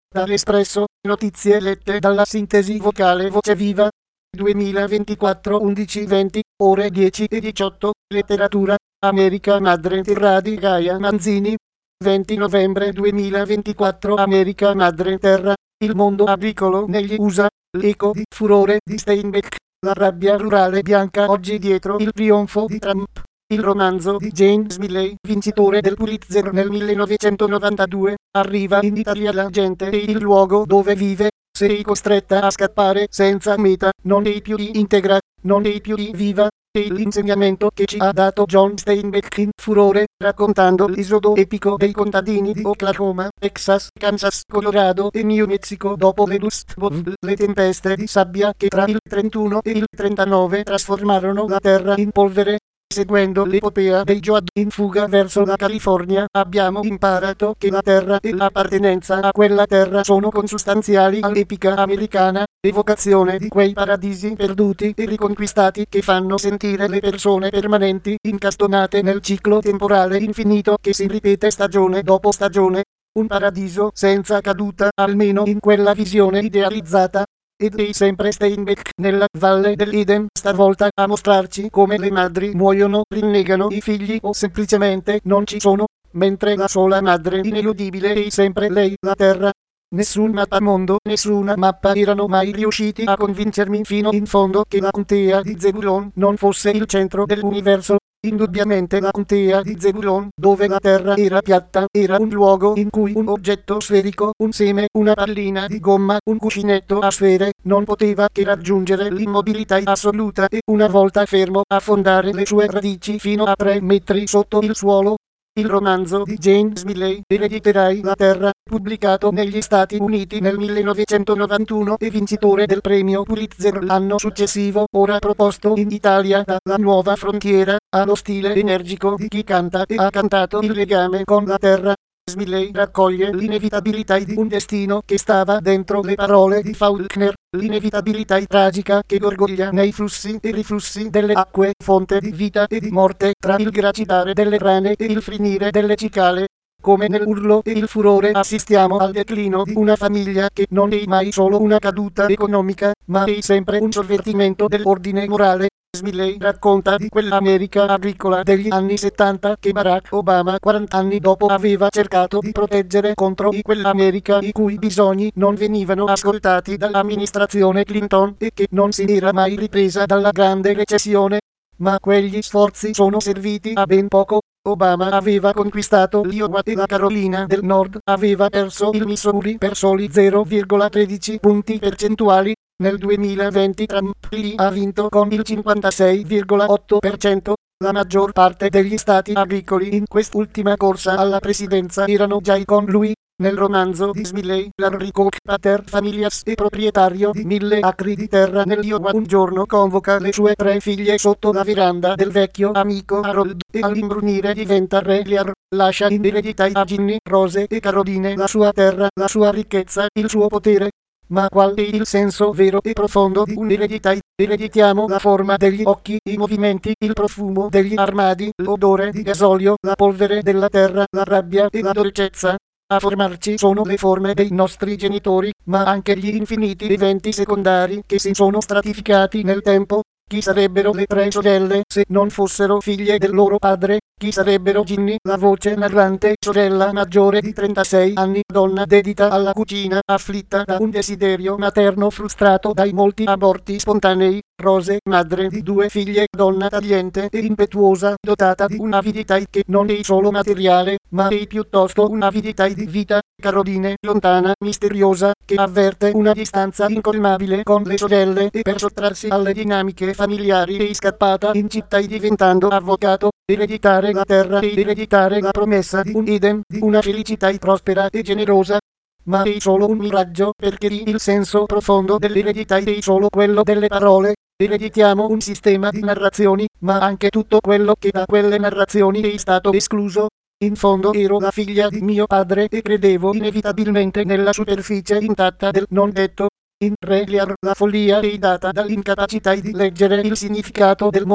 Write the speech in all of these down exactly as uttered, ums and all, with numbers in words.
Dall'Espresso, notizie lette dalla sintesi vocale Voce Viva. duemilaventiquattro undici venti, ore dieci e diciotto, letteratura, America Madre Terra di Gaia Manzini. venti novembre duemilaventiquattro, America Madre Terra, il mondo agricolo negli U S A, l'eco di furore di Steinbeck, la rabbia rurale bianca oggi dietro il trionfo di Trump. Il romanzo di James Milley, vincitore del Pulitzer nel millenovecentonovantadue, arriva in Italia la gente e il luogo dove vive. Sei costretta a scappare senza meta, non sei più di Integra, non sei più di Viva. E l'insegnamento che ci ha dato John Steinbeck in Furore, raccontando l'esodo epico dei contadini di Oklahoma, Texas, Kansas, Colorado e New Mexico dopo le Dust Bowl, le tempeste di sabbia che tra il trentuno e il trentanove trasformarono la terra in polvere. Seguendo l'epopea dei Joad in fuga verso la California, abbiamo imparato che la terra e l'appartenenza a quella terra sono consustanziali all'epica americana, evocazione di quei paradisi perduti e riconquistati che fanno sentire le persone permanenti, incastonate nel ciclo temporale infinito che si ripete stagione dopo stagione. Un paradiso senza caduta, almeno in quella visione idealizzata. Ed è sempre Steinbeck nella Valle dell'Eden, stavolta a mostrarci come le madri muoiono, rinnegano i figli o semplicemente non ci sono, mentre la sola madre ineludibile è sempre lei, la terra. Nessun mappamondo, nessuna mappa erano mai riusciti a convincermi fino in fondo che la contea di Zebulon non fosse il centro dell'universo. Indubbiamente la contea di Zebulon, dove la terra era piatta, era un luogo in cui un oggetto sferico, un seme, una pallina di gomma, un cuscinetto a sfere, non poteva che raggiungere l'immobilità assoluta e, una volta fermo, affondare le sue radici fino a tre metri sotto il suolo. Il romanzo di James Milley, Erediterai la terra, pubblicato negli Stati Uniti nel millenovecentonovantuno e vincitore del premio Pulitzer l'anno successivo, ora proposto in Italia da La Nuova Frontiera, ha lo stile energico di chi canta e ha cantato il legame con la terra. Milley raccoglie l'inevitabilità di un destino che stava dentro le parole di Faulkner, l'inevitabilità tragica che gorgoglia nei flussi e riflussi delle acque, fonte di vita e di morte, tra il gracidare delle rane e il finire delle cicale. Come nell'urlo e il furore assistiamo al declino di una famiglia che non è mai solo una caduta economica, ma è sempre un sovvertimento dell'ordine morale. Milley racconta di quell'America agricola degli anni settanta che Barack Obama quaranta anni dopo aveva cercato di proteggere contro di quell'America i cui bisogni non venivano ascoltati dall'amministrazione Clinton e che non si era mai ripresa dalla grande recessione. Ma quegli sforzi sono serviti a ben poco. Obama aveva conquistato l'Iowa e la Carolina del Nord, aveva perso il Missouri per soli zero virgola tredici punti percentuali. Nel duemilaventi Trump li ha vinto con il cinquantasei virgola otto per cento. La maggior parte degli stati agricoli in quest'ultima corsa alla presidenza erano già con lui. Nel romanzo di Milley, Larry Koch, pater familias e proprietario di mille acri di terra nell'Iowa, un giorno convoca le sue tre figlie sotto la veranda del vecchio amico Harold e all'imbrunire diventa re Lear. Lascia in eredità a Ginny, Rose e Caroline la sua terra, la sua ricchezza, il suo potere. Ma qual è il senso vero e profondo di un'eredità? Ereditiamo la forma degli occhi, i movimenti, il profumo degli armadi, l'odore di gasolio, la polvere della terra, la rabbia e la dolcezza. A formarci sono le forme dei nostri genitori, ma anche gli infiniti eventi secondari che si sono stratificati nel tempo. Chi sarebbero le tre sorelle se non fossero figlie del loro padre? Chi sarebbero Ginny, la voce narrante, sorella maggiore di trentasei anni, donna dedita alla cucina, afflitta da un desiderio materno frustrato dai molti aborti spontanei? Rose, madre di due figlie, donna tagliente e impetuosa, dotata di un'avidità che non è solo materiale, ma è piuttosto un'avidità di vita. Caroline, lontana, misteriosa, che avverte una distanza incolmabile con le sorelle e per sottrarsi alle dinamiche familiari è scappata in città diventando avvocato. Ereditare la terra e ereditare la promessa di un Eden, di una felicità prospera e generosa. Ma è solo un miraggio, perché il senso profondo dell'eredità è solo quello delle parole. Ereditiamo un sistema di narrazioni, ma anche tutto quello che da quelle narrazioni è stato escluso. In fondo ero la figlia di mio padre e credevo inevitabilmente nella superficie intatta del non detto. In Re Lear la follia è data dall'incapacità di leggere il significato del mondo.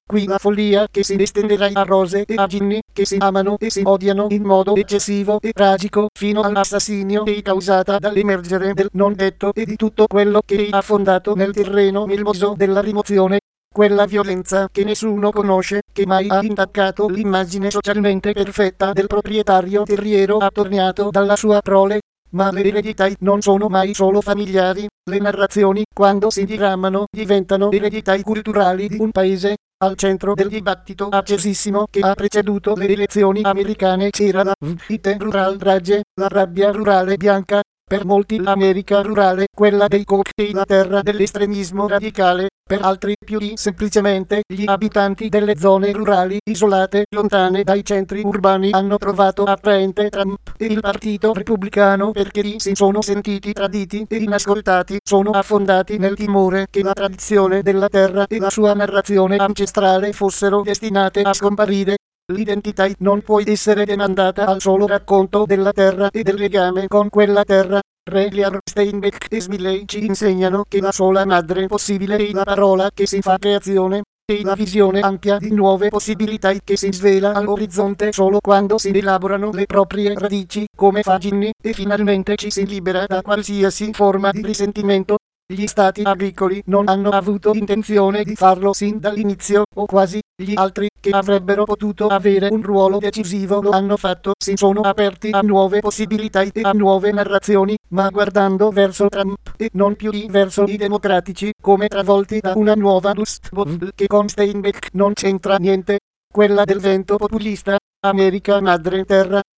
Qui la follia che si estenderà a Rose e a Ginny, che si amano e si odiano in modo eccessivo e tragico, fino all'assassinio che è causata dall'emergere del non detto e di tutto quello che è affondato nel terreno melmoso della rimozione. Quella violenza che nessuno conosce, che mai ha intaccato l'immagine socialmente perfetta del proprietario terriero attorniato dalla sua prole. Ma le eredità non sono mai solo familiari, le narrazioni, quando si diramano, diventano eredità culturali di un paese. Al centro del dibattito accesissimo che ha preceduto le elezioni americane c'era la vite rural rage, la rabbia rurale bianca. Per molti l'America rurale, quella dei cocktail, la terra dell'estremismo radicale, per altri più di semplicemente gli abitanti delle zone rurali isolate lontane dai centri urbani hanno trovato attraente Trump e il partito repubblicano perché lì si sono sentiti traditi e inascoltati, sono affondati nel timore che la tradizione della terra e la sua narrazione ancestrale fossero destinate a scomparire. L'identità non può essere demandata al solo racconto della terra e del legame con quella terra. Regliar, Steinbeck e Smiley ci insegnano che la sola madre possibile è la parola che si fa creazione, e la visione ampia di nuove possibilità che si svela all'orizzonte solo quando si elaborano le proprie radici, come fa Ginny, e finalmente ci si libera da qualsiasi forma di risentimento. Gli stati agricoli non hanno avuto intenzione di farlo sin dall'inizio, o quasi. Gli altri, che avrebbero potuto avere un ruolo decisivo, lo hanno fatto, si sono aperti a nuove possibilità e a nuove narrazioni, ma guardando verso Trump e non più di verso i democratici, come travolti da una nuova Dust Bowl che con Steinbeck non c'entra niente, quella del vento populista. America madre terra.